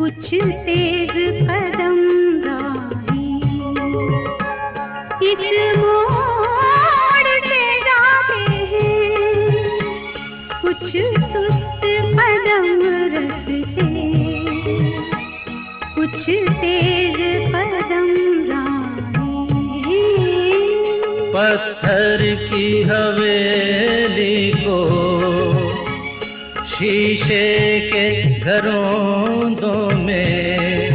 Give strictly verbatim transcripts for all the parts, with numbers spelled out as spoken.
कुछ तेज कदम राही इस मोड़ से जाते हैं, कुछ सुस्त कदम रखते, कुछ तेज कदम राही। पत्थर की हवेली को शीशे के घरों में,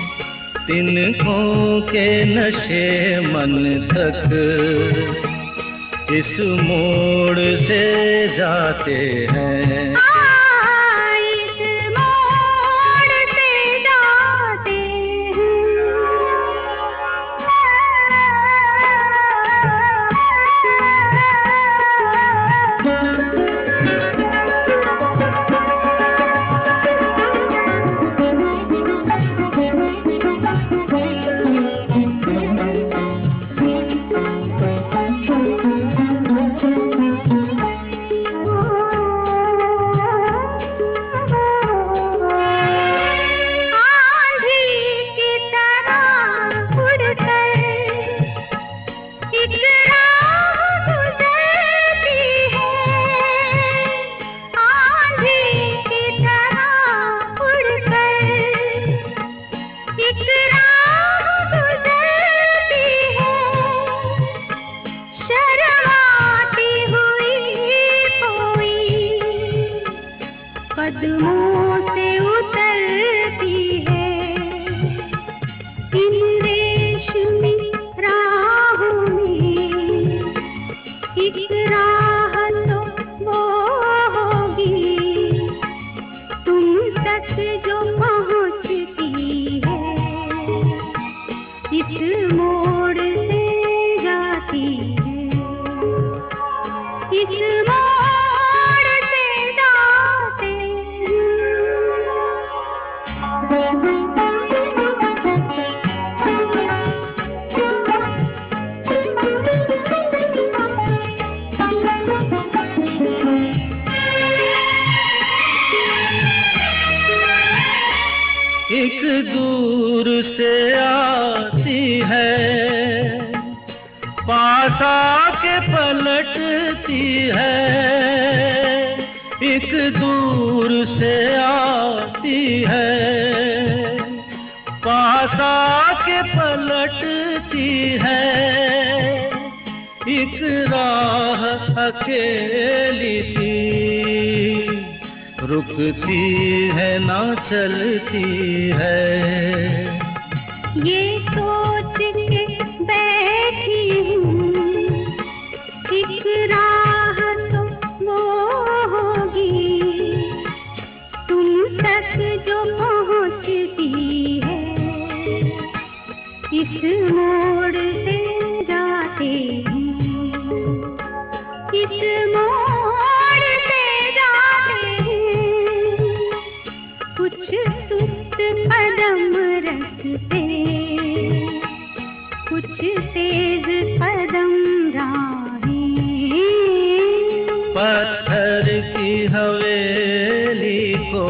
तिनकों के नशे मन तक इस मोड़ से जाते हैं। कदमों से उतरती है इन रेशमी राहों में, एक राह तो वो होगी तुम तक जो पहुँचती है, इस मोड़ से जाती है, इस मोड़ से जाते एक दूर से आती है, पास आके पलटती है। एक दूर से आती है, पास आके पलटती है। एक राह अकेली सी रुकती है ना चलती है। ये सोच के बैठी हूँ एक राह तो वो होगी तुम तक जो पहुँचती है, इस मोड़ से जाते हैं, इस मोड़ से जाते हैं, कुछ सुस्त कदम रखते, कुछ तेज कदम राही। पत्थर की हवेली को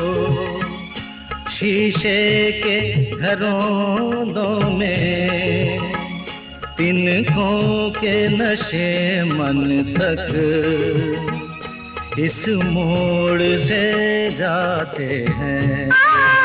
शीशे के घरों में, तिनकों के नशे मन तक इस मोड़ से जाते हैं।